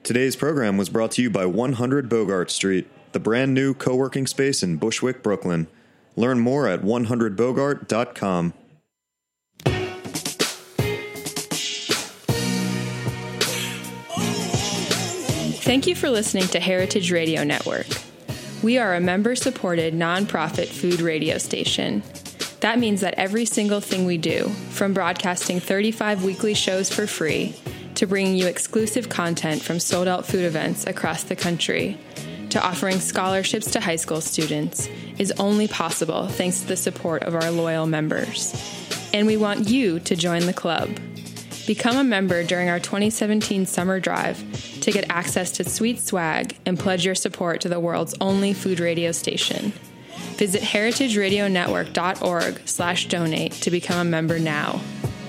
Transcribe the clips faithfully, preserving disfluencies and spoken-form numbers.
Today's program was brought to you by one hundred Bogart Street, the brand new co-working space in Bushwick, Brooklyn. Learn more at one hundred bogart dot com. Thank you for listening to Heritage Radio Network. We are a member-supported, nonprofit food radio station. That means that every single thing we do, from broadcasting thirty-five weekly shows for free, to bringing you exclusive content from sold-out food events across the country, to offering scholarships to high school students, is only possible thanks to the support of our loyal members. And we want you to join the club. Become a member during our twenty seventeen summer drive to get access to sweet swag and pledge your support to the world's only food radio station. Visit heritage radio network dot org slash donate to become a member now.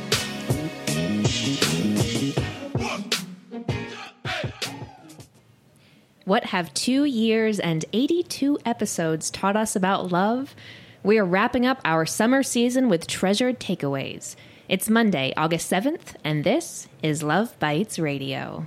What have two years and eighty-two episodes taught us about love? We are wrapping up our summer season with treasured takeaways. It's Monday, August seventh, and this is Love Bites Radio.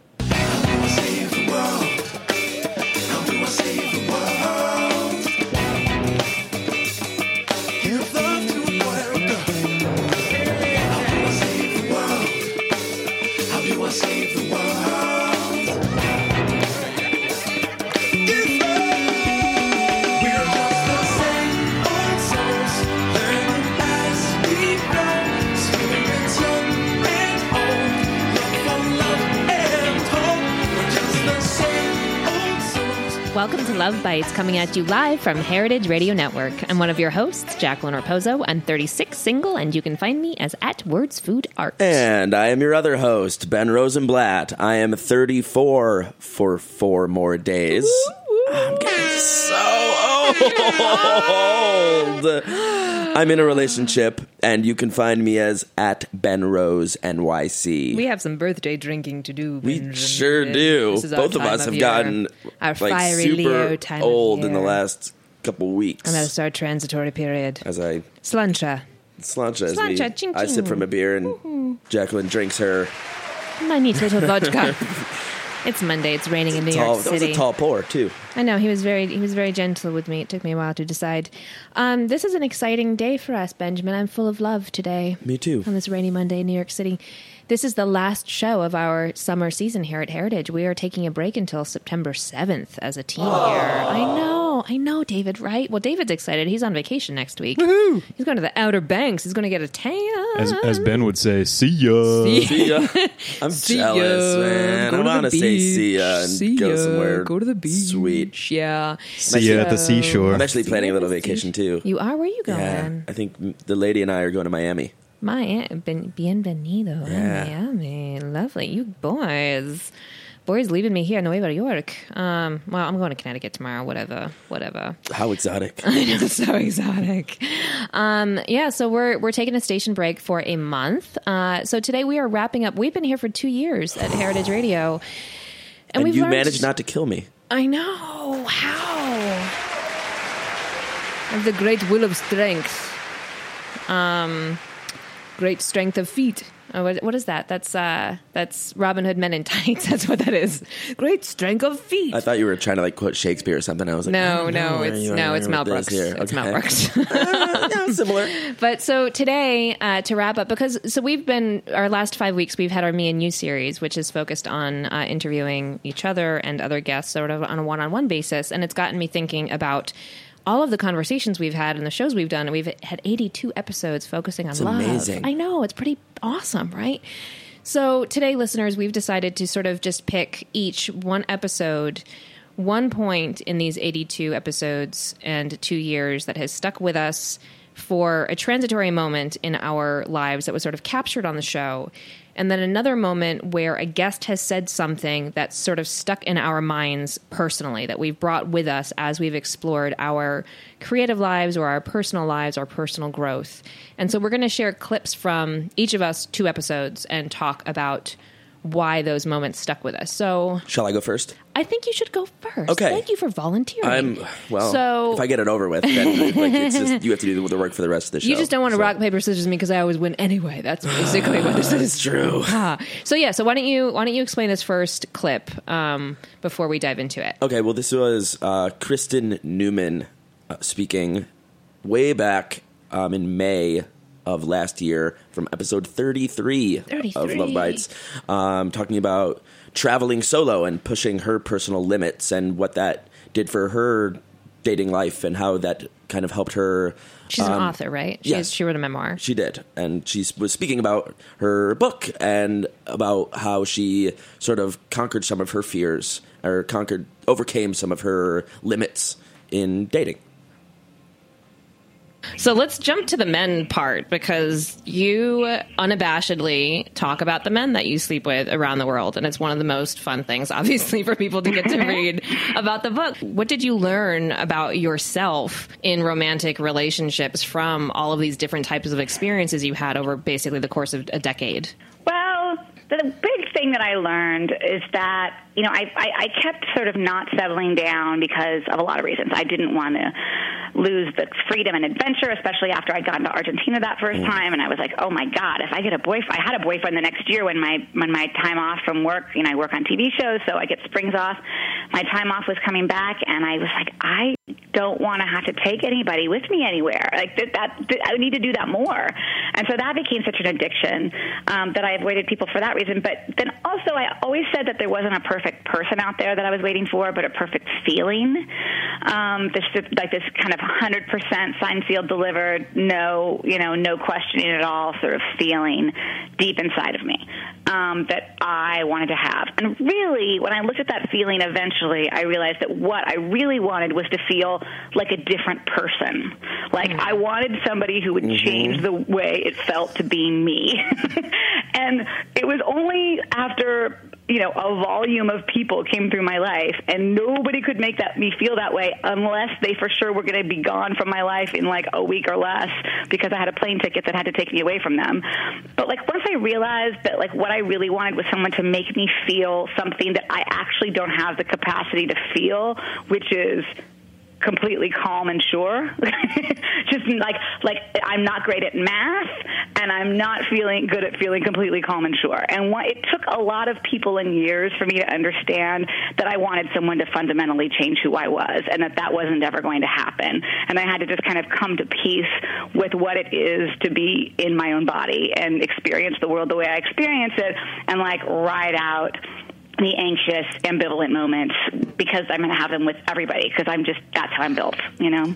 Welcome to Love Bites, coming at you live from Heritage Radio Network. I'm one of your hosts, Jacqueline Raposo. I'm thirty-six, single, and you can find me as at Words Food Art. And I am your other host, Ben Rosenblatt. I am thirty-four for four more days. Woo-woo. I'm getting so old. I'm in a relationship, and you can find me as at Ben Rose N Y C. We have some birthday drinking to do. We Benjamin. sure do. Both of us of have year. gotten our like super time old in the last couple weeks. And that's our transitory period. As I Slancha. Slancha as Slancha, we, ching, I ching. sip from a beer and mm-hmm. Jacqueline drinks her. My neat little vodka. It's Monday. It's raining in New tall, York City. That was a tall pour, too. I know. He was very he was very gentle with me. It took me a while to decide. Um, this is an exciting day for us, Benjamin. I'm full of love today. Me too. On this rainy Monday in New York City. This is the last show of our summer season here at Heritage. We are taking a break until September seventh as a team oh. here. I know. I know, David, right? Well, David's excited. He's on vacation next week. Woohoo! He's going to the Outer Banks. He's going to get a tan. As, as Ben would say, see ya. See, see ya. I'm see jealous, ya. man. Go I want to say see ya and see go ya. somewhere Go to the beach. sweet. Yeah. See ya at the seashore. I'm actually planning a little vacation, too. You are? Where are you going? Yeah, I think the lady and I are going to Miami. My aunt, ben, bienvenido yeah. a Miami. Lovely. You boys. Boys leaving me here in Nueva York. Um, well, I'm going to Connecticut tomorrow. Whatever. Whatever. How exotic. I know, so exotic. Um, yeah, so we're we're taking a station break for a month. Uh, so today we are wrapping up. We've been here for two years at Heritage Radio. And, and we've you learned, managed not to kill me. I know. How? I have the great will of strength. Um... Great strength of feet. Oh, what, what is that? That's uh, that's Robin Hood Men in Tights. That's what that is. Great strength of feet. I thought you were trying to like quote Shakespeare or something. I was like, no, oh, no, no, it's you no, it's Mel Brooks. Here. It's okay. Mel Brooks. uh, yeah, similar. But so today, uh, to wrap up, because so we've been our last five weeks, we've had our Me and You series, which is focused on uh, interviewing each other and other guests, sort of on a one-on-one basis, and it's gotten me thinking about all of the conversations we've had and the shows we've done, and we've had eighty-two episodes focusing on it's love. Amazing. I know, it's pretty awesome, right? So today, listeners, we've decided to sort of just pick each one episode, one point in these eighty-two episodes and two years that has stuck with us for a transitory moment in our lives that was sort of captured on the show. And then another moment where a guest has said something that's sort of stuck in our minds personally, that we've brought with us as we've explored our creative lives or our personal lives, our personal growth. And so we're going to share clips from each of us two episodes and talk about why those moments stuck with us. So Shall I go first? I think you should go first. Okay. Thank you for volunteering. I'm well. So- if I get it over with, then like, it's just, you have to do the work for the rest of the show. You just don't want to so. rock, paper, scissors me because I always win anyway. That's basically what this is. It's true. Ah. So yeah, so why don't you why don't you explain this first clip um, before we dive into it? Okay, well, this was uh, Kristen Newman uh, speaking way back um, in May of last year from episode thirty-three, thirty-three. of Love Bites, um, talking about traveling solo and pushing her personal limits and what that did for her dating life and how that kind of helped her. She's um, an author, right? She, yes. she wrote a memoir. She did, and she was speaking about her book and about how she sort of conquered some of her fears or conquered, overcame some of her limits in dating. So let's jump to the men part, because you unabashedly talk about the men that you sleep with around the world. And it's one of the most fun things, obviously, for people to get to read about the book. What did you learn about yourself in romantic relationships from all of these different types of experiences you had over basically the course of a decade? Well, the big thing that I learned is that, you know, I, I, I kept sort of not settling down because of a lot of reasons. I didn't want to lose the freedom and adventure, especially after I'd gotten to Argentina that first time. And I was like, oh my God, if I get a boyfriend, I had a boyfriend the next year when my, when my time off from work, you know, I work on T V shows, so I get springs off. My time off was coming back, and I was like, I don't want to have to take anybody with me anywhere. Like that, that, I need to do that more. And so that became such an addiction um, that I avoided people for that reason. But then also, I always said that there wasn't a perfect person out there that I was waiting for, but a perfect feeling. Um, this, like this kind of one hundred percent signed, sealed, delivered, no, you know, no questioning at all sort of feeling deep inside of me um, that I wanted to have. And really, when I looked at that feeling, eventually I realized that what I really wanted was to feel like a different person. Like I wanted somebody who would mm-hmm. change the way it felt to be me. And it was only after, you know, a volume of people came through my life, and nobody could make that me feel that way unless they for sure were going to be gone from my life in like a week or less, because I had a plane ticket that had to take me away from them. But like once I realized that like what I really wanted was someone to make me feel something that I actually don't have the capacity to feel, which is completely calm and sure. Just like, like I'm not great at math, and I'm not feeling good at feeling completely calm and sure. And what, it took a lot of people and years for me to understand that I wanted someone to fundamentally change who I was, and that that wasn't ever going to happen. And I had to just kind of come to peace with what it is to be in my own body and experience the world the way I experience it, and like ride out the anxious, ambivalent moments, because I'm going to have them with everybody, because I'm just, that's how I'm built, you know?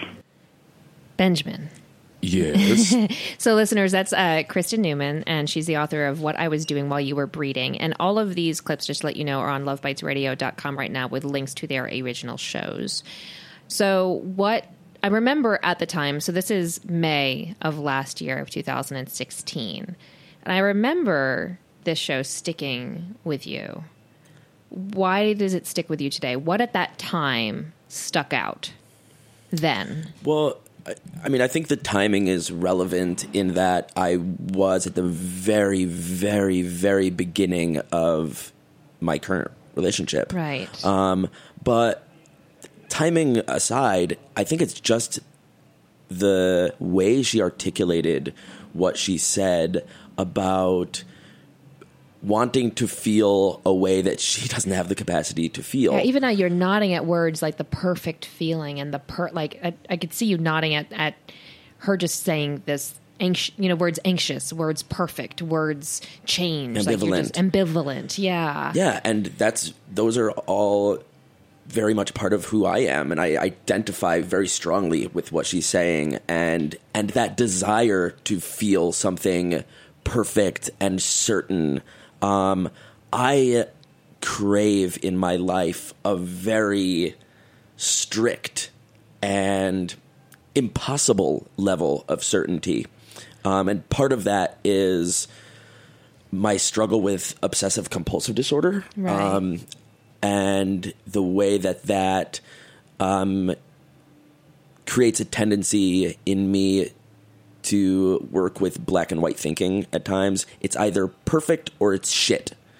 Benjamin. Yes. So listeners, that's uh, Kristen Newman, and she's the author of What I Was Doing While You Were Breeding. And all of these clips, just to let you know, are on love bites radio dot com right now with links to their original shows. So what I remember at the time, so this is May of last year of two thousand sixteen. And I remember this show sticking with you. Why does it stick with you today? What at that time stuck out then? Well, I, I mean, I think the timing is relevant in that I was at the very, very, very beginning of my current relationship. Right. Um, but timing aside, I think it's just the way she articulated what she said about wanting to feel a way that she doesn't have the capacity to feel. Yeah, even now you're nodding at words like the perfect feeling and the per like I, I could see you nodding at, at her just saying this anx- you know, words anxious, words perfect, words change, ambivalent, like you're just ambivalent. Yeah. Yeah, and that's those are all very much part of who I am, and I identify very strongly with what she's saying, and and that desire to feel something perfect and certain. Um, I crave in my life a very strict and impossible level of certainty. Um, and part of that is my struggle with obsessive compulsive disorder. Right. Um, and the way that that um, creates a tendency in me to work with black and white thinking at times. It's either perfect or it's shit.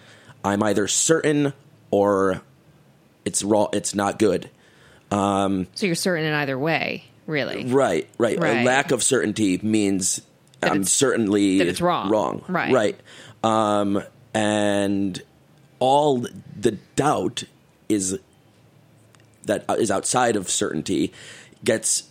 I'm either certain or it's wrong. It's not good. Um, so you're certain in either way, really. Right, right. Right. A lack of certainty means That I'm it's- certainly that it's wrong. Wrong. Right. Right. Um, and all the doubt is that is outside of certainty gets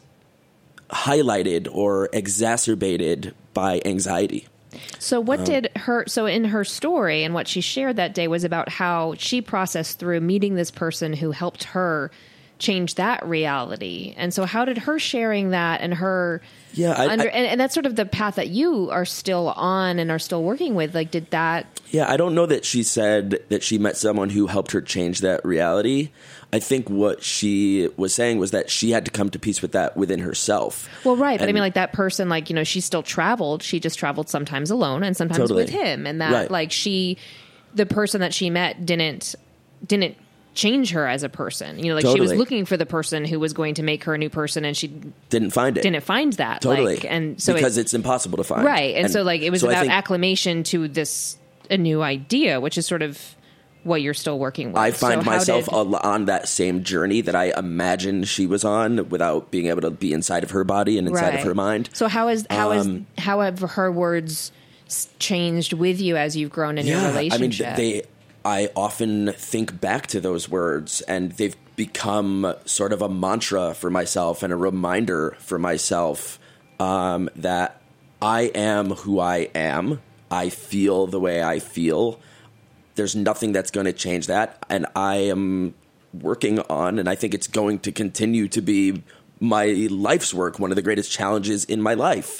highlighted or exacerbated by anxiety. So what did her, so in her story and what she shared that day was about how she processed through meeting this person who helped her change that reality. And so how did her sharing that and her, Yeah, I- under, I- and, and that's sort of the path that you are still on and are still working with. Like, did that, Yeah, I don't know that she said that she met someone who helped her change that reality. I think what she was saying was that she had to come to peace with that within herself. well, right. But I And- mean, like that person, like, you know, she still traveled. She just traveled sometimes alone and sometimes Totally. with him. And that Right. like she, the person that she met didn't, didn't change her as a person. You know, like she was Totally. looking for the person who was going to make her a new person and she Didn't find it. didn't find that. Totally. Like, and so because it, it's impossible to find. right. And, so like it was so I about think acclimation to this a new idea, which is sort of what you're still working with. I find So how myself did- al- on that same journey that I imagined she was on without being able to be inside of her body and inside right. of her mind. So how is how is Um, how have her words s- changed with you as you've grown in your I mean, relationship? they. I often think back to those words, and they've become sort of a mantra for myself and a reminder for myself um, that I am who I am. I feel the way I feel. There's nothing that's going to change that, and I am working on, and I think it's going to continue to be my life's work, one of the greatest challenges in my life,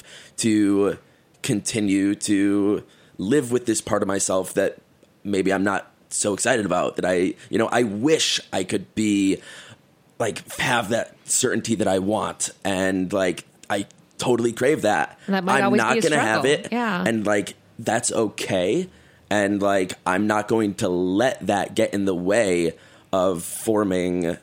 to continue to live with this part of myself that maybe I'm not so excited about, that I, you know, I wish I could be like have that certainty that I want, and like I totally crave that. And that might I'm always not be a gonna have struggle. it, Yeah. and like that's okay, and like I'm not going to let that get in the way of forming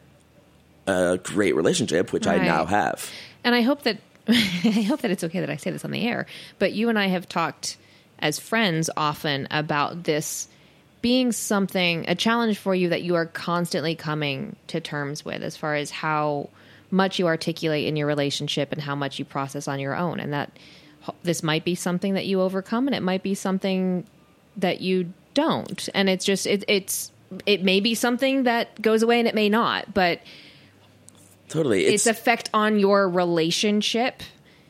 a great relationship, which I Right. now have. And I hope that I hope that it's okay that I say this on the air, but you and I have talked as friends often about this being something, a challenge for you that you are constantly coming to terms with as far as how much you articulate in your relationship and how much you process on your own. And that h- this might be something that you overcome and it might be something that you don't. And it's just, it, it's, it may be something that goes away and it may not, but Totally, its effect on your relationship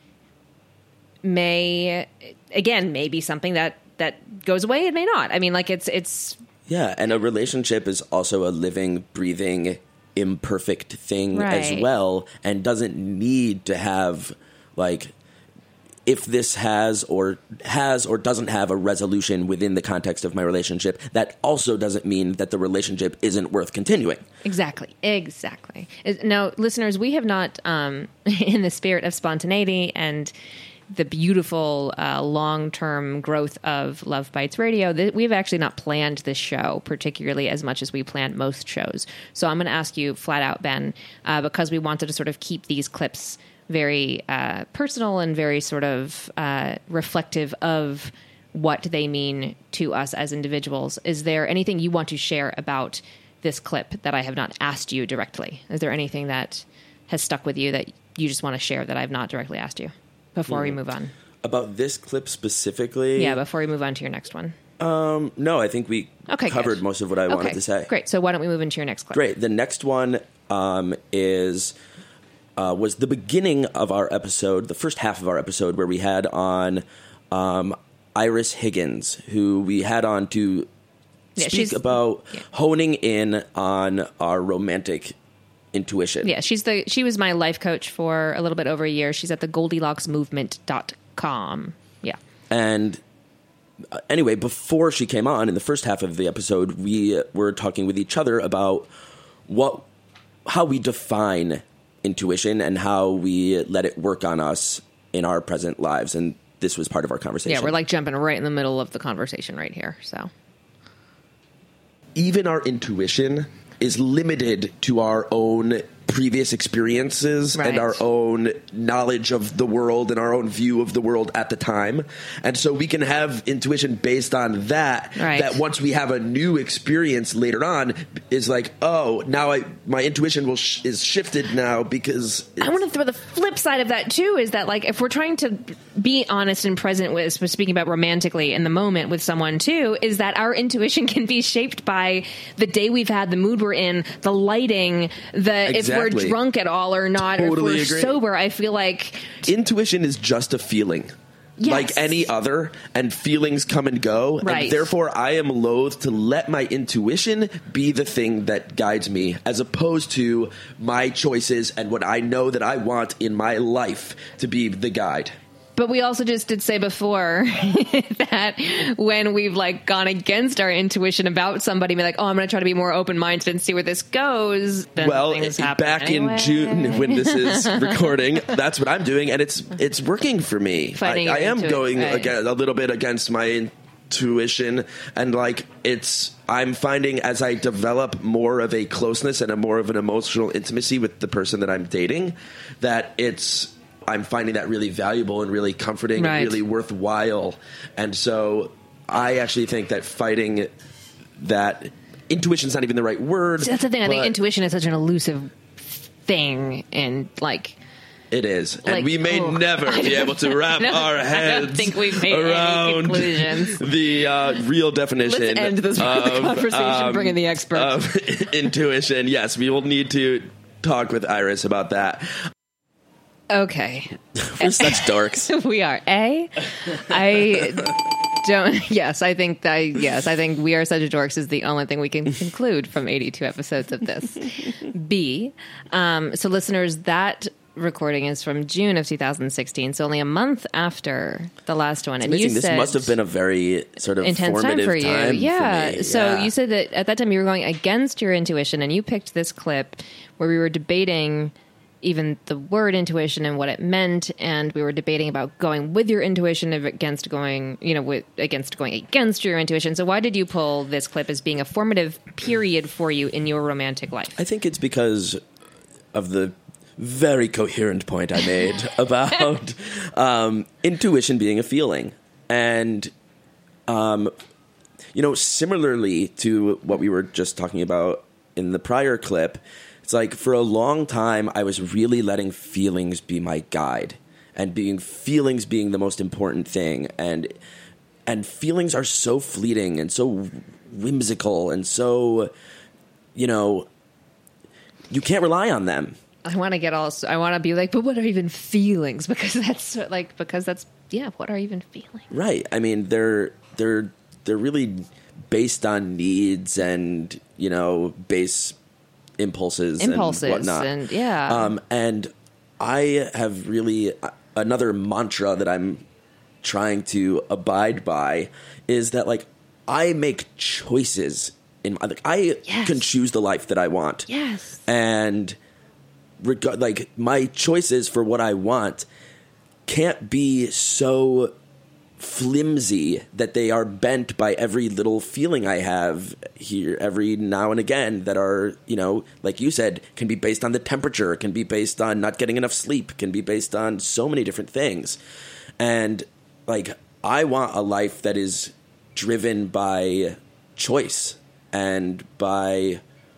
may, again, may be something that that goes away. It may not. I mean, like it's it's Yeah, and a relationship is also a living, breathing, imperfect thing as Right. well, and doesn't need to have like if this has or has or doesn't have a resolution within the context of my relationship, that also doesn't mean that the relationship isn't worth continuing. exactly exactly. Is- Now, listeners, we have not, um, in the spirit of spontaneity and the beautiful uh, long-term growth of Love Bites Radio, th- we've actually not planned this show particularly as much as we planned most shows. So I'm going to ask you flat out, Ben, uh, because we wanted to sort of keep these clips very uh, personal and very sort of uh, reflective of what they mean to us as individuals. Is there anything you want to share about this clip that I have not asked you directly? Is there anything that has stuck with you that you just want to share that I've not directly asked you before we move on? About this clip specifically, Yeah, before we move on to your next one. no, I think we Okay, covered good. most of what I wanted Okay, to say. Great. So why don't we move into your next clip? Great. The next one um, is uh, was the beginning of our episode, the first half of our episode, where we had on um, Iris Higgins, who we had on to Yeah, speak she's- about yeah. honing in on our romantic intuition. Yeah, she's the she was my life coach for a little bit over a year. She's at the goldilocks movement dot com. Yeah. And uh, anyway, before she came on in the first half of the episode, we uh, were talking with each other about what, how we define intuition and how we let it work on us in our present lives. And this was part of our conversation. Yeah, we're like jumping right in the middle of the conversation right here. So even our intuition is limited to our own previous experiences Right. and our own knowledge of the world and our own view of the world at the time. And so we can have intuition based on that, Right. that once we have a new experience later on is like, oh, now I, my intuition will sh- is shifted now because I want to throw the flip side of that too, is that like if we're trying to be honest and present with, speaking about romantically in the moment with someone too, is that our intuition can be shaped by the day we've had, the mood we're in, the lighting, the if we're Exactly. drunk at all or not, Totally or if we're agree. sober. I feel like intuition is just a feeling. Yes. Like any other, and feelings come and go. Right. And therefore, I am loath to let my intuition be the thing that guides me, as opposed to my choices and what I know that I want in my life to be the guide. But we also just did say before that when we've like gone against our intuition about somebody, be like, oh, I'm going to try to be more open minded and see where this goes. Then Well, things happen back anyway. in June when this is recording, that's what I'm doing, and it's it's working for me. Fighting I, I your am intui- going right. again, a little bit against my intuition, and like it's I'm finding as I develop more of a closeness and a more of an emotional intimacy with the person that I'm dating, that it's I'm finding that really valuable and really comforting Right. and really worthwhile. And so I actually think that fighting that intuition's not even the right word. See, that's the thing. I think but intuition is such an elusive thing, and like it is. Like, and we may oh. never be able to wrap No, our I heads don't think we've made any around conclusions. the uh, real definition Let's end this of, conversation, bring in the experts. of intuition. Yes, we will need to talk with Iris about that. okay, We're such dorks. we are a. I don't. Yes, I think that. Yes, I think we are such dorks is the only thing we can conclude from eighty-two episodes of this. B. Um, so, listeners, that recording is from June of two thousand sixteen, so only a month after the last one. And Amazing. you This said must have been a very sort of intense time formative for you. time yeah. for me. So Yeah. you said that at that time you were going against your intuition, and you picked this clip where we were debating even the word intuition and what it meant, and we were debating about going with your intuition against going, you know, with, against going against your intuition. So why did you pull this clip as being a formative period for you in your romantic life? I think it's because of the very coherent point I made about um, intuition being a feeling. And, um, you know, similarly to what we were just talking about in the prior clip, it's like for a long time I was really letting feelings be my guide, and being feelings being the most important thing. And and feelings are so fleeting and so whimsical and so, you know, you can't rely on them. I want to get all. I want to be like, but what are even feelings? Because that's like, because that's yeah. What are even feelings? Right. I mean, they're they're they're really based on needs and, you know, base impulses, Impulses and whatnot. and- yeah. Um, and I have really another mantra that I'm trying to abide by is that like I make choices in my, like I Yes. can choose the life that I want. Yes. And regard like my choices for what I want can't be so flimsy that they are bent by every little feeling I have here every now and again that are, you know, like you said, can be based on the temperature, can be based on not getting enough sleep, can be based on so many different things. And like I want a life that is driven by choice and by,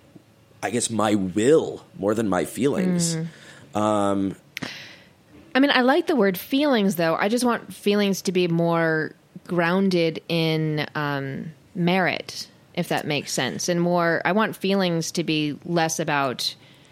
I guess, my will more than my feelings. Mm. Um, I mean, I like the word feelings, though. I just want feelings to be more grounded in um, merit, if that makes sense. And more, I want feelings to be less about.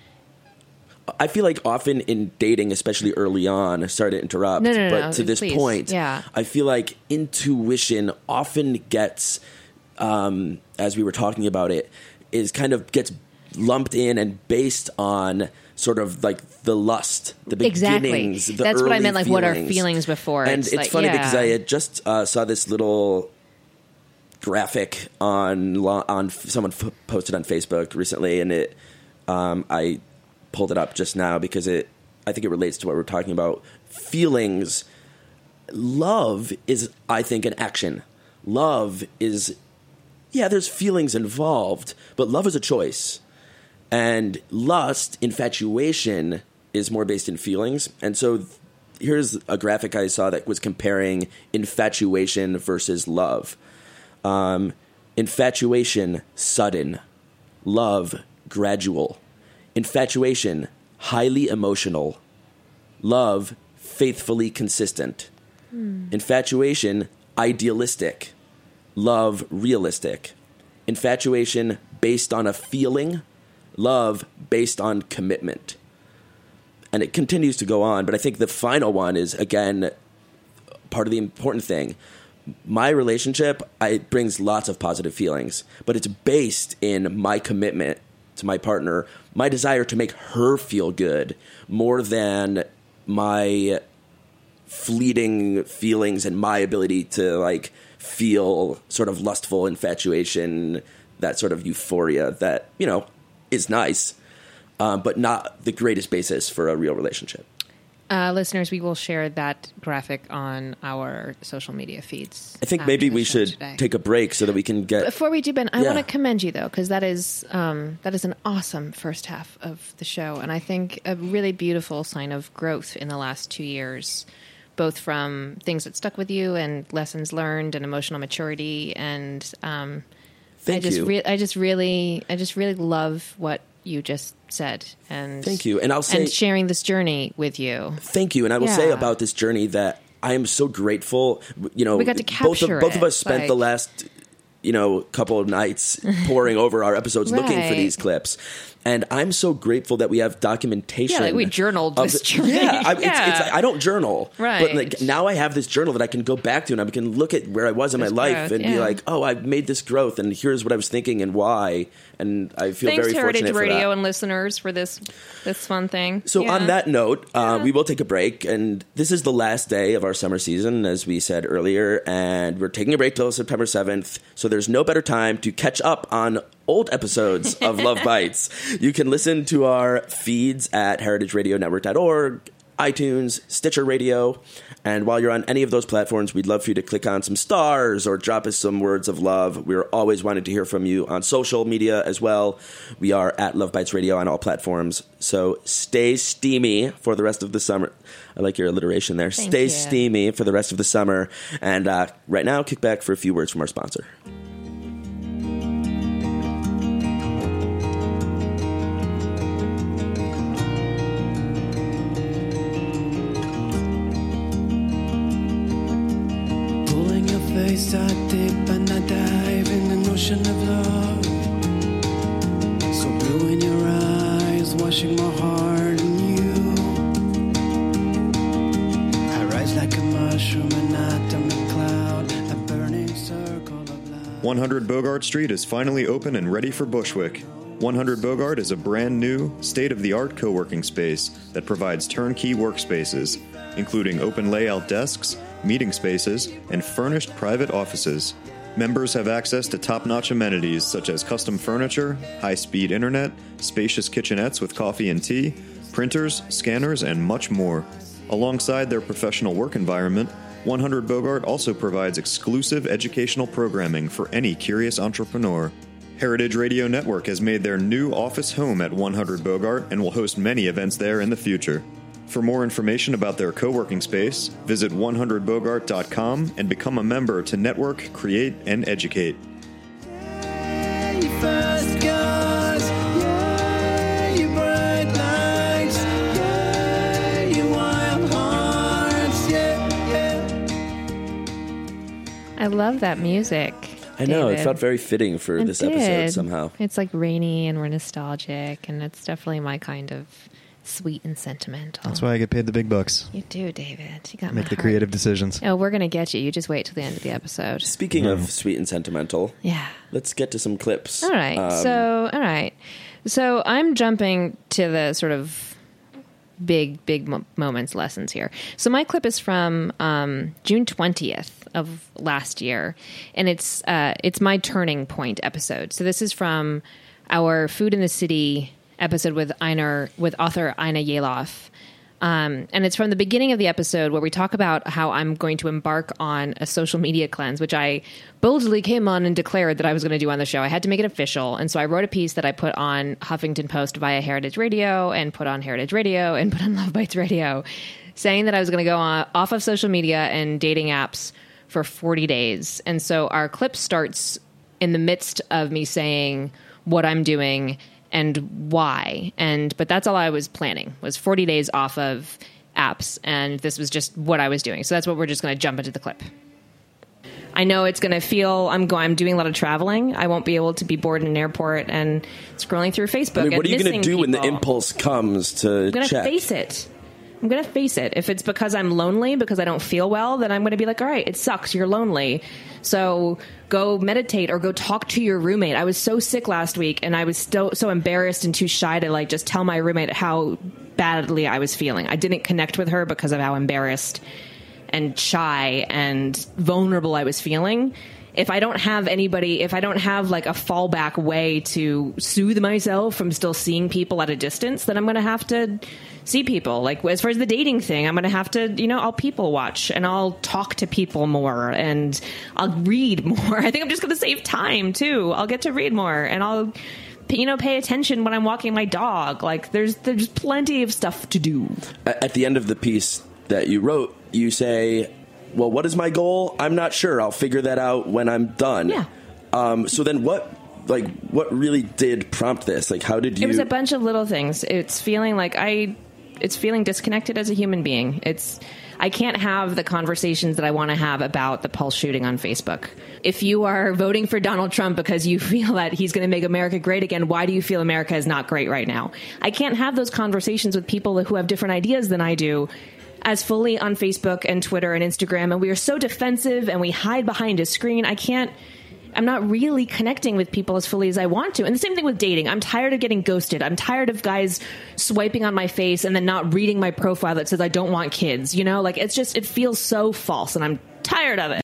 I feel like often in dating, especially early on, sorry to interrupt, No, no, no, but no, to this please. point, Yeah. I feel like intuition often gets, um, as we were talking about it, is kind of gets lumped in and based on sort of like the lust, the beginnings, Exactly. the That's what I early meant, like, what are feelings. feelings before? And It's it's, like, funny yeah. because I had just uh, saw this little graphic on lo- on someone f- posted on Facebook recently, and it um, I pulled it up just now because it I think it relates to what we're talking about. Feelings, love is, I think, an action. Love is, yeah, there's feelings involved, but love is a choice. And lust, infatuation, is more based in feelings. And so th- here's a graphic I saw that was comparing infatuation versus love. Um, infatuation, sudden. Love, gradual. Infatuation, highly emotional. Love, faithfully consistent. Hmm. Infatuation, idealistic. Love, realistic. Infatuation, based on a feeling. Love, based on commitment. And it continues to go on, but I think the final one is, again, part of the important thing. My relationship, I, it brings lots of positive feelings, but it's based in my commitment to my partner, my desire to make her feel good more than my fleeting feelings and my ability to, like, feel sort of lustful infatuation, that sort of euphoria that, you know, is nice, um, but not the greatest basis for a real relationship. Uh, listeners, we will share that graphic on our social media feeds. I think maybe we should today. take a break so that we can get... Before we do, Ben, I Yeah. want to commend you, though, because that is um, that is an awesome first half of the show, and I think a really beautiful sign of growth in the last two years, both from things that stuck with you and lessons learned and emotional maturity. And um, Thank I just you. Re- I just really, I just really love what you just said. And Thank you. And I'll say... and sharing this journey with you. Thank you. And I will say Yeah. about this journey that I am so grateful. You know, We got to both of, capture both of it, us spent like- the last, you know, couple of nights poring over our episodes looking for Right. these clips. And I'm so grateful that we have documentation. Yeah, like we journaled of this the- journey. Yeah, I, it's, Yeah. it's like, I don't journal, Right. But like now I have this journal that I can go back to, and I can look at where I was in This my life growth, and be yeah. like, oh, I've made this growth, and here's what I was thinking and why. And I feel Thanks, very Heritage fortunate for Radio that. and listeners, for this this fun thing. So Yeah. on that note, uh, Yeah. we will take a break, and this is the last day of our summer season, as we said earlier, and we're taking a break till September seventh, so there's no better time to catch up on old episodes of Love Bites. You can listen to our feeds at heritage radio network dot org, iTunes, Stitcher Radio, and while you're on any of those platforms, we'd love for you to click on some stars or drop us some words of love. We're always wanting to hear from you on social media as well. We are at Love Bites Radio on all platforms, so stay steamy for the rest of the summer. I like your alliteration there. Thank stay you. steamy for the rest of the summer, and uh, right now, kick back for a few words from our sponsor. Pulling your face out deep and I dive in an ocean of love. So blue in your eyes, washing my heart and you. I rise like a mushroom, an atomic cloud, a burning circle of light. one hundred Bogart Street is finally open and ready for Bushwick. one hundred Bogart is a brand new, state-of-the-art co-working space that provides turnkey workspaces, including open layout desks, meeting spaces, and furnished private offices. Members have access to top-notch amenities such as custom furniture, high-speed internet, spacious kitchenettes with coffee and tea, printers, scanners, and much more. Alongside their professional work environment, one hundred Bogart also provides exclusive educational programming for any curious entrepreneur. Heritage Radio Network has made their new office home at one hundred Bogart and will host many events there in the future. For more information about their co-working space, visit one hundred bogart dot com and become a member to network, create, and educate. Yeah, you first goes, yeah, you bright lights, yeah, you wild hearts, yeah, yeah. I love that music. I know, David. it felt very fitting for It this episode did. somehow. It's like rainy and we're nostalgic, and it's definitely my kind of sweet and sentimental. That's why I get paid the big bucks. You do, David. You got my Make the heart. creative decisions. Oh, we're gonna get you. You just wait till the end of the episode. Speaking of sweet and sentimental, Yeah. let's get to some clips. All right. Um, so, all right. So, I'm jumping to the sort of big, big mo- moments, lessons here. So, my clip is from um, June twentieth of last year, and it's uh, it's my turning point episode. So, this is from our Food in the City episode with Einar, with author Ina Yalof. Um, and it's from the beginning of the episode where we talk about how I'm going to embark on a social media cleanse, which I boldly came on and declared that I was going to do on the show. I had to make it official. And so I wrote a piece that I put on Huffington Post via Heritage Radio and put on Heritage Radio and put on Love Bites Radio, saying that I was going to go on, off of social media and dating apps for forty days. And so our clip starts in the midst of me saying what I'm doing and why. And but that's all I was planning, was forty days off of apps. And this was just what I was doing. So that's what we're just going to jump into the clip. I know it's going to feel I'm going. I'm doing a lot of traveling. I won't be able to be bored in an airport and scrolling through Facebook. I mean, what and are you going to do people. when the impulse comes to I'm going check? to face it. I'm going to face it. If it's because I'm lonely, because I don't feel well, then I'm going to be like, all right, it sucks. You're lonely. So go meditate or go talk to your roommate. I was so sick last week and I was still so embarrassed and too shy to like just tell my roommate how badly I was feeling. I didn't connect with her because of how embarrassed and shy and vulnerable I was feeling. If I don't have anybody, if I don't have like a fallback way to soothe myself from still seeing people at a distance, then I'm going to have to see people. Like as far as the dating thing, I'm going to have to, you know, I'll people watch and I'll talk to people more and I'll read more. I think I'm just going to save time too. I'll get to read more and I'll, you know, pay attention when I'm walking my dog. Like there's, there's plenty of stuff to do. At the end of the piece that you wrote, you say, well, what is my goal? I'm not sure. I'll figure that out when I'm done. Yeah. Um, so then what, like, what really did prompt this? Like, how did you... It was a bunch of little things. It's feeling like I... It's feeling disconnected as a human being. It's... I can't have the conversations that I want to have about the Pulse shooting on Facebook. If you are voting for Donald Trump because you feel that he's going to make America great again, why do you feel America is not great right now? I can't have those conversations with people who have different ideas than I do as fully on Facebook and Twitter and Instagram. And we are so defensive and we hide behind a screen. I can't, I'm not really connecting with people as fully as I want to. And the same thing with dating. I'm tired of getting ghosted. I'm tired of guys swiping on my face and then not reading my profile that says I don't want kids. You know, like it's just, it feels so false and I'm tired of it.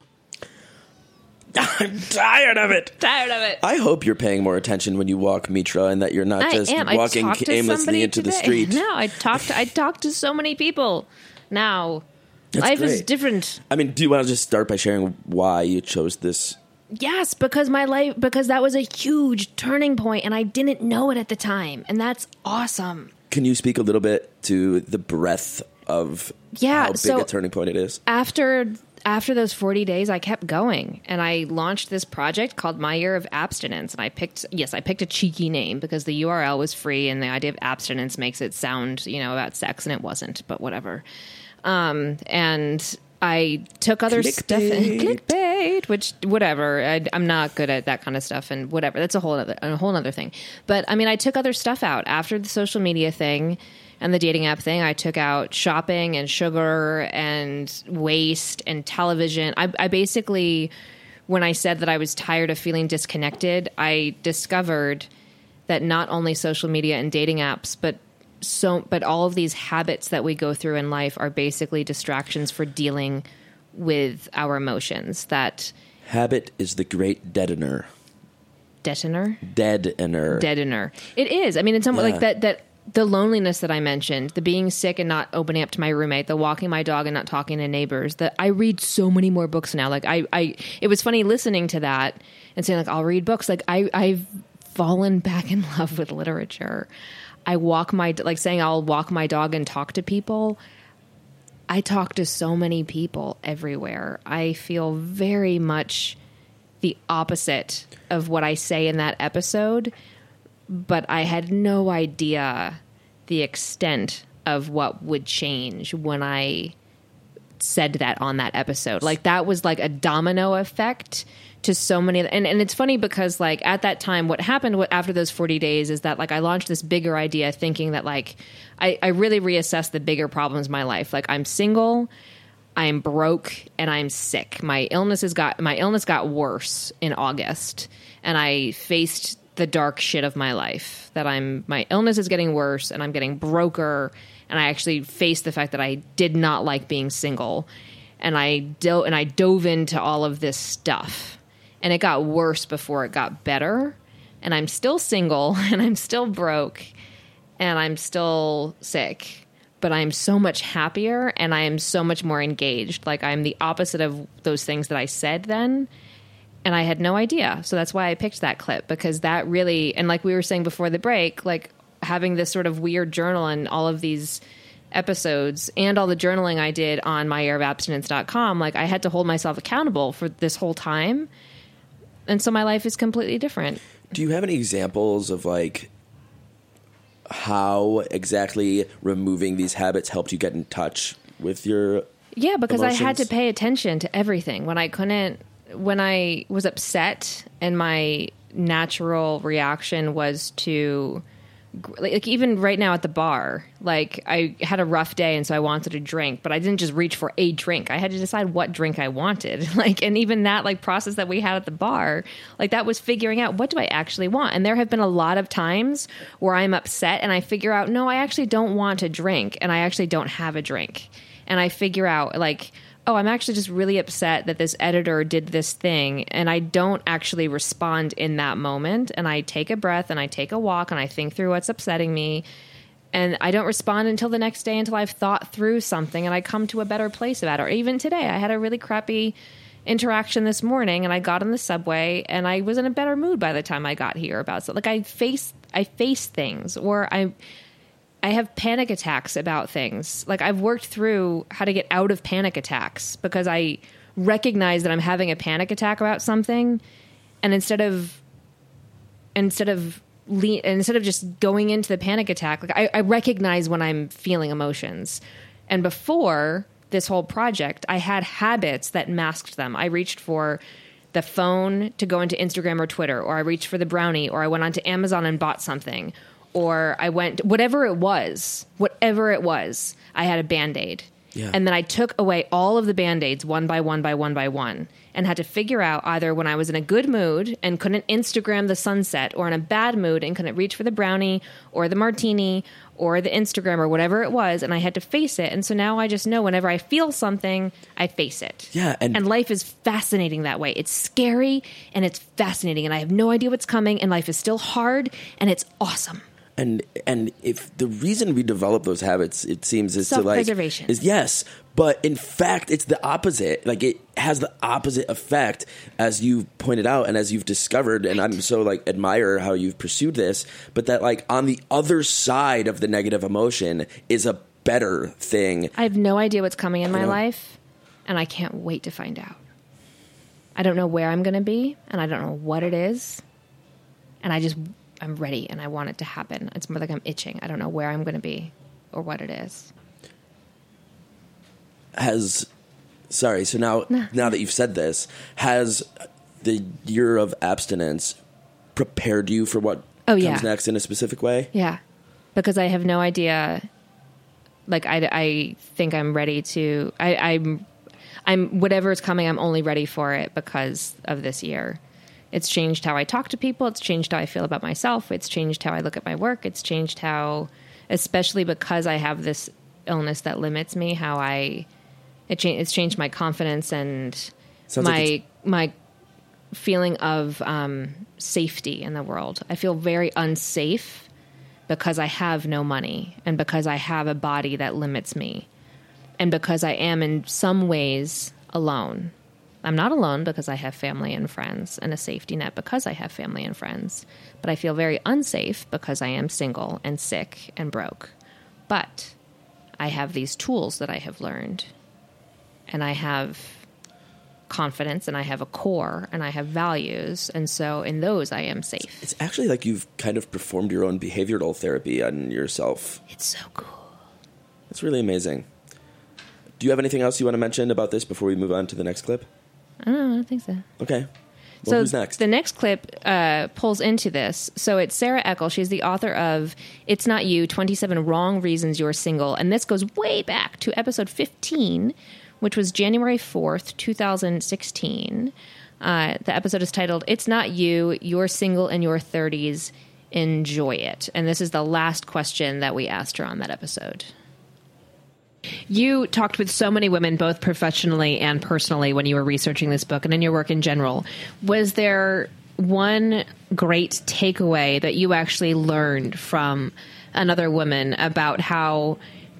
I'm tired of it. Tired of it. I hope you're paying more attention when you walk, Mitra, and that you're not I just am. walking aimlessly into today. the street. No, I talked. I talked to so many people. Now, That's life is great. different. I mean, do you want to just start by sharing why you chose this? Yes, because my life, because that was a huge turning point, and I didn't know it at the time, and that's awesome. Can you speak a little bit to the breadth of Yeah, how big so a turning point it is? After after those forty days, I kept going, and I launched this project called My Year of Abstinence. And I picked, yes, I picked a cheeky name because the U R L was free, and the idea of abstinence makes it sound, you know, about sex, and it wasn't, but whatever. Um, and I took other Clickbait. stuff, clickbait, which whatever. I, I'm not good at that kind of stuff, and whatever. That's a whole other a whole other thing. But I mean, I took other stuff out after the social media thing and the dating app thing. I took out shopping and sugar and waste and television. I, I basically, when I said that I was tired of feeling disconnected, I discovered that not only social media and dating apps, but so, but all of these habits that we go through in life are basically distractions for dealing with our emotions. That Habit is the great deadener. detoner, Deadener. deadener. It is. I mean, it's somewhat Yeah. like that. That the loneliness that I mentioned, the being sick and not opening up to my roommate, the walking my dog and not talking to neighbors. That I read so many more books now. Like I, I, it was funny listening to that and saying like I'll read books. Like I, I've fallen back in love with literature. I walk my, like saying I'll walk my dog and talk to people. I talk to so many people everywhere. I feel very much the opposite of what I say in that episode, but I had no idea the extent of what would change when I said that on that episode. Like that was like a domino effect to so many. And, and it's funny because like at that time, what happened what, after those forty days is that like I launched this bigger idea thinking that like I, I really reassessed the bigger problems in my life. Like I'm single, I'm broke, and I'm sick. My illness has got my illness got worse in August, and I faced the dark shit of my life. That I'm my illness is getting worse, and I'm getting broker, and I actually faced the fact that I did not like being single, and I do- and I dove into all of this stuff, and it got worse before it got better. And I'm still single, and I'm still broke, and I'm still sick. but I'm so much happier and I am so much more engaged. Like I'm the opposite of those things that I said then. And I had no idea. So that's why I picked that clip, because that really, and like we were saying before the break, like having this sort of weird journal and all of these episodes and all the journaling I did on my year of abstinence dot com, like I had to hold myself accountable for this whole time. And so my life is completely different. Do you have any examples of like how exactly removing these habits helped you get in touch with your Yeah, because emotions? I had to pay attention to everything. When I couldn't, when I was upset and my natural reaction was to, like even right now at the bar, like I had a rough day and so I wanted a drink, but I didn't just reach for a drink. I had to decide what drink I wanted. Like, and even that like process that we had at the bar, like that was figuring out what do I actually want. And there have been a lot of times where I'm upset and I figure out, no, I actually don't want a drink and I actually don't have a drink. And I figure out like, oh, I'm actually just really upset that this editor did this thing, and I don't actually respond in that moment, and I take a breath, and I take a walk, and I think through what's upsetting me, and I don't respond until the next day until I've thought through something, and I come to a better place about it. Or even today, I had a really crappy interaction this morning, and I got on the subway, and I was in a better mood by the time I got here about it. Like, I face, I face things, or I... I have panic attacks about things. Like I've worked through how to get out of panic attacks because I recognize that I'm having a panic attack about something, and instead of instead of le- instead of just going into the panic attack, like I, I recognize when I'm feeling emotions. And before this whole project, I had habits that masked them. I reached for the phone to go into Instagram or Twitter, or I reached for the brownie, or I went onto Amazon and bought something. Or I went, whatever it was, whatever it was, I had a Band-Aid. Yeah. And then I took away all of the Band-Aids one by one by one by one and had to figure out either when I was in a good mood and couldn't Instagram the sunset, or in a bad mood and couldn't reach for the brownie or the martini or the Instagram or whatever it was, and I had to face it. And so now I just know whenever I feel something, I face it. Yeah, and- and life is fascinating that way. It's scary and it's fascinating, and I have no idea what's coming, and life is still hard and it's awesome. And and if the reason we develop those habits, it seems, is to like Self-preservation. is yes, but in fact, it's the opposite. Like it has the opposite effect, as you pointed out and as you've discovered. And I'm so like admire how you've pursued this. But that like on the other side of the negative emotion is a better thing. I have no idea what's coming in my know. life, and I can't wait to find out. I don't know where I'm going to be, and I don't know what it is, and I just. I'm ready and I want it to happen. It's more like I'm itching. I don't know where I'm going to be or what it is. Has, sorry, so now Nah. now that you've said this, has the year of abstinence prepared you for what Oh, comes yeah. next in a specific way? Yeah. Because I have no idea. Like, I, I think I'm ready to, I, I'm, I'm, whatever is coming, I'm only ready for it because of this year. It's changed how I talk to people. It's changed how I feel about myself. It's changed how I look at my work. It's changed how, especially because I have this illness that limits me, how I, it cha- it's changed my confidence and Sounds my, like my feeling of um, safety in the world. I feel very unsafe because I have no money and because I have a body that limits me and because I am in some ways alone. I'm not alone because I have family and friends and a safety net because I have family and friends. But I feel very unsafe because I am single and sick and broke. But I have these tools that I have learned. And I have confidence and I have a core and I have values. And so in those I am safe. It's actually like you've kind of performed your own behavioral therapy on yourself. It's so cool. It's really amazing. Do you have anything else you want to mention about this before we move on to the next clip? I don't know. I don't think so. Okay. Well, so who's next? The next clip uh, pulls into this. So it's Sarah Eckel. She's the author of It's Not You, twenty-seven Wrong Reasons You're Single. And this goes way back to episode fifteen, which was January fourth, twenty sixteen. Uh, the episode is titled, It's Not You, You're Single in Your thirties. Enjoy it. And this is the last question that we asked her on that episode. You talked with so many women, both professionally and personally, when you were researching this book and in your work in general. Was there one great takeaway that you actually learned from another woman about how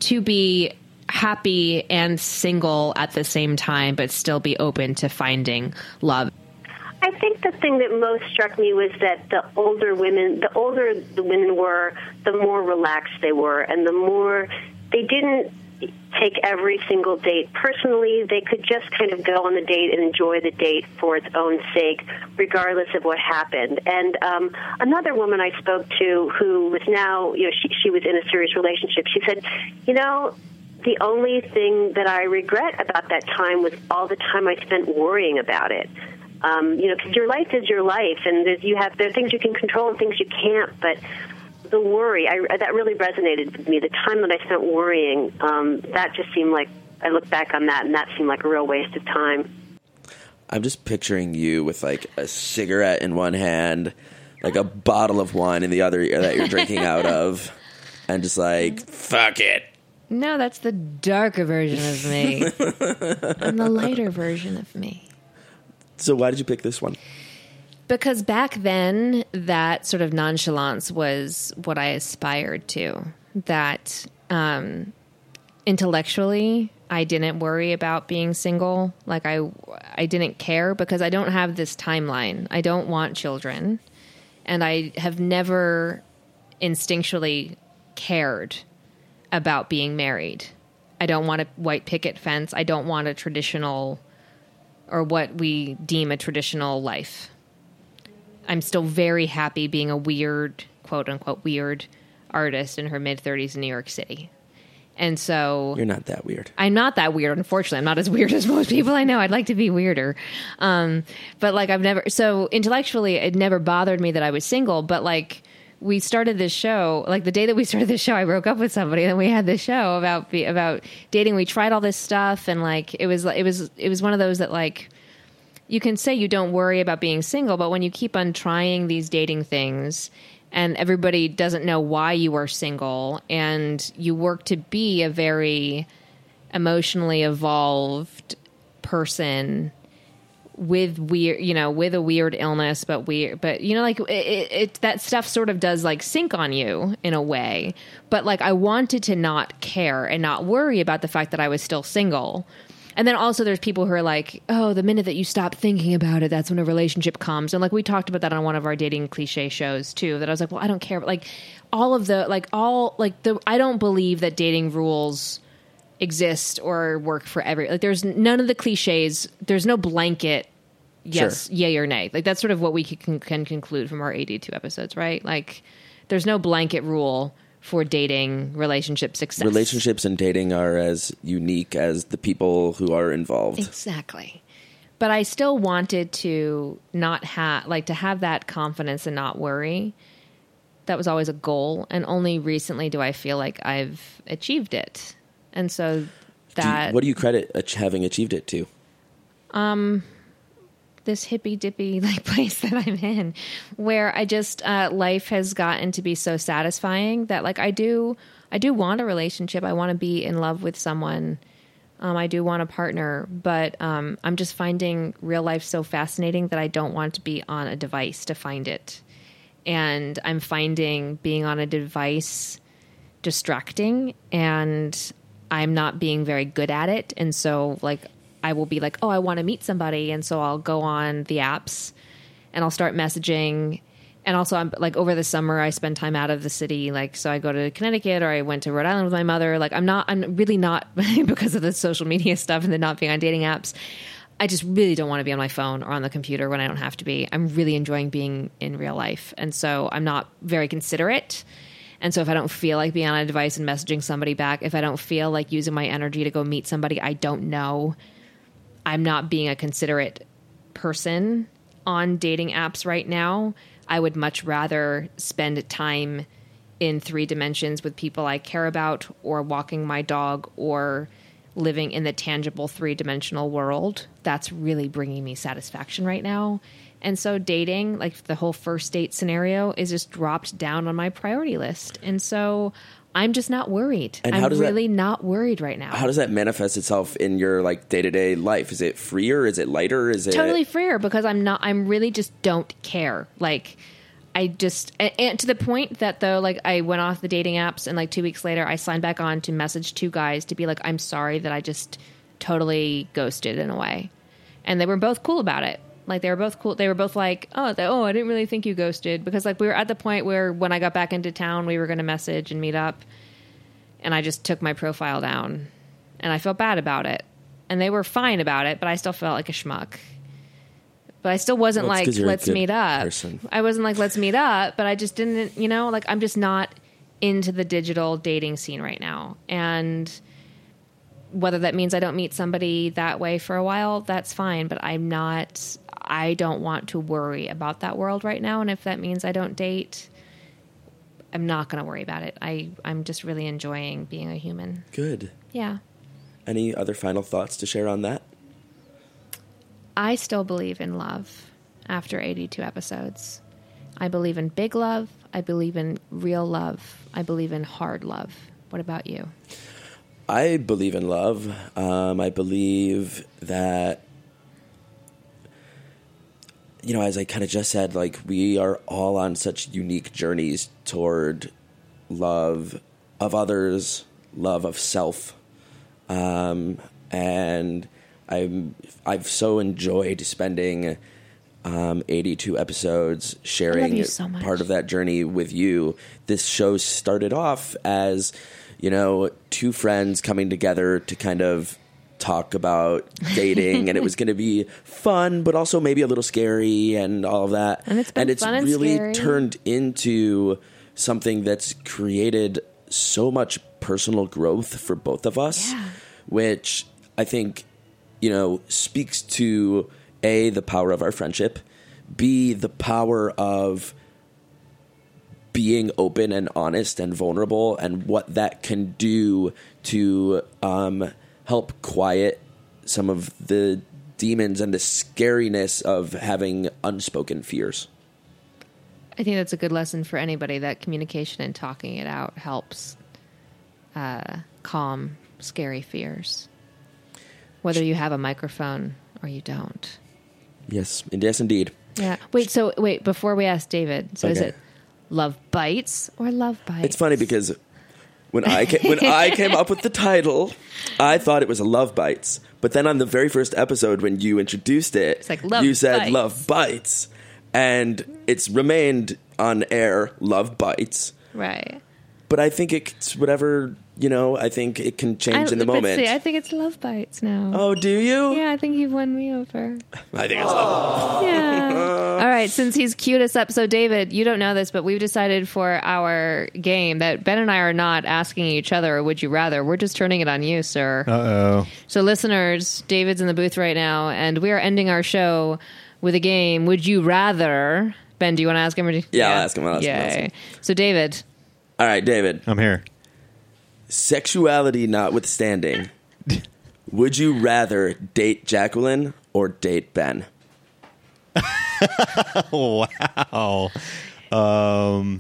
to be happy and single at the same time, but still be open to finding love? I think the thing that most struck me was that the older women, the older the women were, the more relaxed they were, and the more they didn't take every single date personally. They could just kind of go on the date and enjoy the date for its own sake, regardless of what happened. And um, another woman I spoke to who was now, you know, she, she was in a serious relationship, she said, you know, the only thing that I regret about that time was all the time I spent worrying about it. Um, you know, because your life is your life, and there's, you have there are things you can control and things you can't. But the worry, I, that really resonated with me. The time that I spent worrying, um, that just seemed like, I look back on that, and that seemed like a real waste of time. I'm just picturing you with like a cigarette in one hand, like a bottle of wine in the other that you're drinking out of, and just like, fuck it. No, that's the darker version of me. I'm the lighter version of me. So why did you pick this one? Because back then, that sort of nonchalance was what I aspired to. That um, intellectually, I didn't worry about being single. Like, I, I didn't care because I don't have this timeline. I don't want children. And I have never instinctually cared about being married. I don't want a white picket fence. I don't want a traditional, or what we deem a traditional life. I'm still very happy being a weird, quote unquote, weird artist in her mid thirties in New York City. And so... You're not that weird. I'm not that weird, unfortunately. I'm not as weird as most people I know. I'd like to be weirder. Um, but like I've never... So intellectually, it never bothered me that I was single, but like... We started this show, like the day that we started this show, I broke up with somebody, and we had this show about be, about dating. We tried all this stuff, and like it was it was it was one of those that like you can say you don't worry about being single, but when you keep on trying these dating things, and everybody doesn't know why you are single, and you work to be a very emotionally evolved person with weird, you know, with a weird illness, but weird, but you know, like it, it, that stuff sort of does like sink on you in a way. But like, I wanted to not care and not worry about the fact that I was still single. And then also there's people who are like, oh, the minute that you stop thinking about it, that's when a relationship comes. And like, we talked about that on one of our dating cliche shows too, that I was like, well, I don't care. But like all of the, like all, like the, I don't believe that dating rules exist or work for every, like there's none of the cliches, there's no blanket yes, sure. Yay or nay. Like that's sort of what we can, can conclude from our eighty-two episodes, right? Like there's no blanket rule for dating, relationship success. Relationships and dating are as unique as the people who are involved. Exactly. But I still wanted to not have, like to have that confidence and not worry. That was always a goal. And only recently do I feel like I've achieved it. And so that... Do you, what do you credit having achieved it to? Um, this hippy dippy like place that I'm in, where I just uh, life has gotten to be so satisfying that like I do, I do want a relationship. I want to be in love with someone. Um, I do want a partner, but um, I'm just finding real life so fascinating that I don't want to be on a device to find it. And I'm finding being on a device distracting, and I'm not being very good at it. And so like, I will be like, oh, I want to meet somebody. And so I'll go on the apps and I'll start messaging. And also I'm like over the summer, I spend time out of the city. Like, so I go to Connecticut or I went to Rhode Island with my mother. Like I'm not, I'm really not because of the social media stuff and the not being on dating apps. I just really don't want to be on my phone or on the computer when I don't have to be. I'm really enjoying being in real life. And so I'm not very considerate. And so if I don't feel like being on a device and messaging somebody back, if I don't feel like using my energy to go meet somebody I don't know, I'm not being a considerate person on dating apps right now. I would much rather spend time in three dimensions with people I care about, or walking my dog, or living in the tangible three-dimensional world. That's really bringing me satisfaction right now. And so dating, like the whole first date scenario, is just dropped down on my priority list. And so I'm just not worried. And I'm really that, not worried right now. How does that manifest itself in your like day-to-day life? Is it freer? Is it lighter? Is it totally freer? Because I'm not, I'm really just don't care. Like I just, and, and to the point that though, like I went off the dating apps and like two weeks later I signed back on to message two guys to be like, I'm sorry that I just totally ghosted in a way. And they were both cool about it. Like they were both cool. They were both like, oh, they, oh, I didn't really think you ghosted, because like we were at the point where when I got back into town, we were going to message and meet up, and I just took my profile down, and I felt bad about it, and they were fine about it, but I still felt like a schmuck. But I still wasn't well, like, let's meet up. Person. I wasn't like, let's meet up, but I just didn't, you know, like I'm just not into the digital dating scene right now. And whether that means I don't meet somebody that way for a while, that's fine. But I'm not, I don't want to worry about that world right now. And if that means I don't date, I'm not going to worry about it. I, I'm just really enjoying being a human. Good. Yeah. Any other final thoughts to share on that? I still believe in love after eighty-two episodes. I believe in big love. I believe in real love. I believe in hard love. What about you? I believe in love. Um, I believe that, you know, as I kind of just said, like we are all on such unique journeys toward love of others, love of self. Um, and I'm, I've so enjoyed spending um, eighty-two episodes sharing so part of that journey with you. This show started off as, you know, two friends coming together to kind of talk about dating, and it was going to be fun, but also maybe a little scary and all of that. And it's been and it's fun and really scary. turned into something that's created so much personal growth for both of us, Yeah. which I think, you know, speaks to A, the power of our friendship, B, the power of being open and honest and vulnerable, and what that can do to um, help quiet some of the demons and the scariness of having unspoken fears. I think that's a good lesson for anybody, that communication and talking it out helps uh, calm scary fears, whether you have a microphone or you don't. Yes, yes, indeed. Yeah. Wait, so wait, before we ask David, so is Okay. it Love Bites or Love Bites? It's funny because when I came, when I came up with the title, I thought it was a Love Bites. But then on the very first episode, when you introduced it, It's like, Love you said Bites. Love Bites. And it's remained on air, Love Bites. Right. But I think it's whatever, you know, I think it can change I, in the but moment. See, I think it's Love Bites now. Oh, do you? Yeah, I think you've won me over. I think it's Love Yeah. All right, since he's cute us up, so David, you don't know this, but we've decided for our game that Ben and I are not asking each other, or would you rather? We're just turning it on you, sir. Uh-oh. So listeners, David's in the booth right now, and we are ending our show with a game, Would You Rather? Ben, do you want to ask him? Or do, Yeah, I'll ask him, I'll ask him, I'll ask Yay. him. So David. All right, David. I'm here. Sexuality notwithstanding, would you rather date Jacqueline or date Ben? Wow. Um,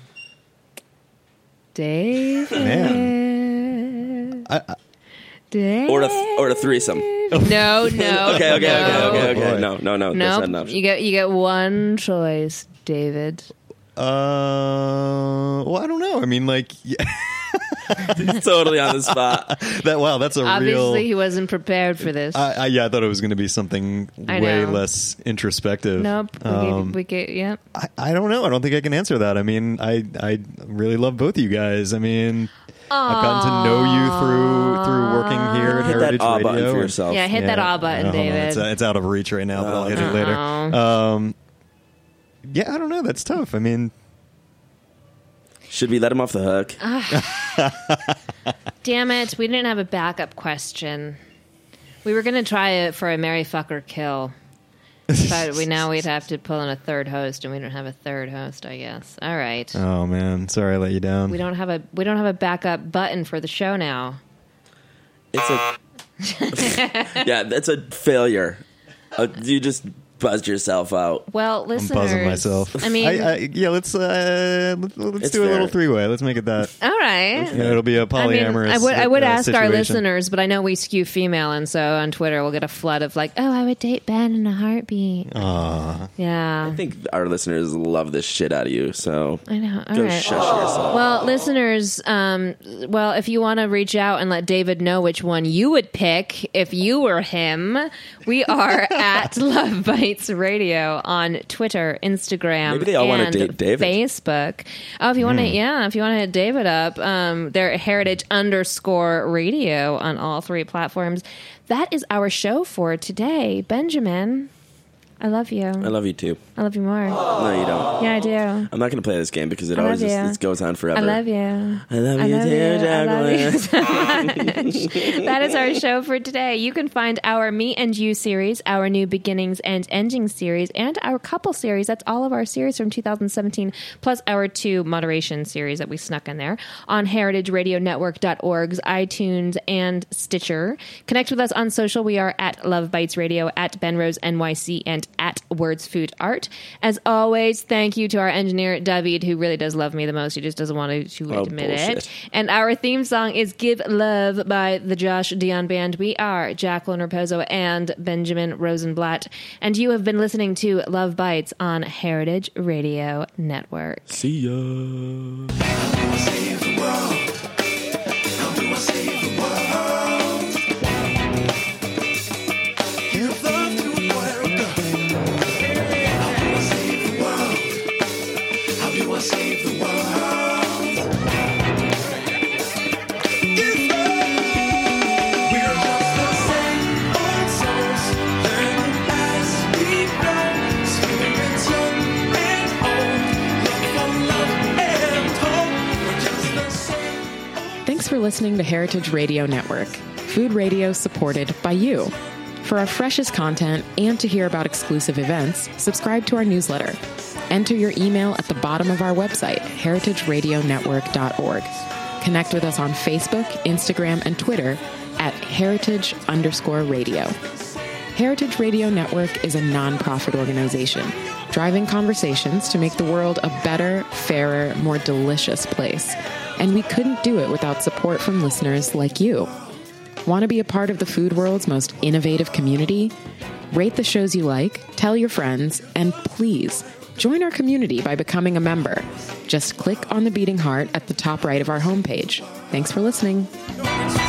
David. Man. I, I, David. Or a, or a threesome? No, no. Okay, okay, okay, no. okay, okay. boy. No, no, no. That's Nope. not enough. You get you get one choice, David. uh, well, I don't know. I mean, like, yeah, It's totally on the spot. that. Wow, that's a Obviously, real. he wasn't prepared for this. I, I, yeah, I thought it was going to be something I way know. less introspective. nope. We Um, gave, we gave, yep. I, I don't know. I don't think I can answer that. I mean, I I really love both of you guys. I mean, I've gotten to know you through through working here at Hit that Heritage ah Radio. button for and- yourself. Yeah, hit that ah button, uh, hold on. David. It's, uh, it's out of reach right now, but I'll hit it Uh-oh. later. Um, yeah, I don't know. That's tough. I mean, Should we let him off the hook? Damn it, we didn't have a backup question. We were going to try it for a Mary Fucker Kill. But we now we'd have to pull in a third host, and we don't have a third host, I guess. All right. oh man, sorry I let you down. We don't have a we don't have a backup button for the show now. It's a yeah. That's a failure. Uh, you just buzzed yourself out. Well, I'm listeners, buzzing myself. I mean, I, I, yeah, let's uh, let's, let's It's do a fair. little three way. Let's make it that. all right. You know, it'll be a I mean, polyamorous. I would I would uh, ask our situation. listeners, but I know we skew female, and so on Twitter we'll get a flood of like, "Oh, I would date Ben in a heartbeat." Aw. Yeah, I think our listeners love this shit out of you, so I know. All go right. shush yourself. Well, listeners, um, well, if you want to reach out and let David know which one you would pick if you were him, we are at Love Bites Radio on Twitter, Instagram, Maybe they all wanna and date David. Facebook. Oh, if you want to, yeah, if you want to hit David up, um, they're Heritage underscore Radio on all three platforms. That is our show for today, Benjamin. I love you. I love you too. I love you more. No, you don't. Yeah, I do. I'm not going to play this game because it I always love just, you. it goes on forever. I love you. I love I you love too, you. I love Jacqueline. you so much. That is our show for today. You can find our Me and You series, our New Beginnings and Endings series, and our Couple series. That's all of our series from two thousand seventeen, plus our two Moderation series that we snuck in there on heritage radio network dot org's iTunes and Stitcher. Connect with us on social. We are at Love Bites Radio, at Benrose N Y C, and at Words Food Art. As always, thank you to our engineer, David, who really does love me the most. He just doesn't want to, to Oh, admit bullshit. it. And our theme song is Give Love by the Josh Dion Band. We are Jacqueline Raposo and Benjamin Rosenblatt. And you have been listening to Love Bites on Heritage Radio Network. See ya. Thanks for listening to Heritage Radio Network, food radio supported by you. For our freshest content and to hear about exclusive events, subscribe to our newsletter. Enter your email at the bottom of our website, heritage radio network dot org. Connect with us on Facebook, Instagram, and Twitter at heritage underscore radio. Heritage Radio Network is a nonprofit organization driving conversations to make the world a better, fairer, more delicious place. And we couldn't do it without support from listeners like you. Want to be a part of the food world's most innovative community? Rate the shows you like, tell your friends, and please join our community by becoming a member. Just click on the beating heart at the top right of our homepage. Thanks for listening.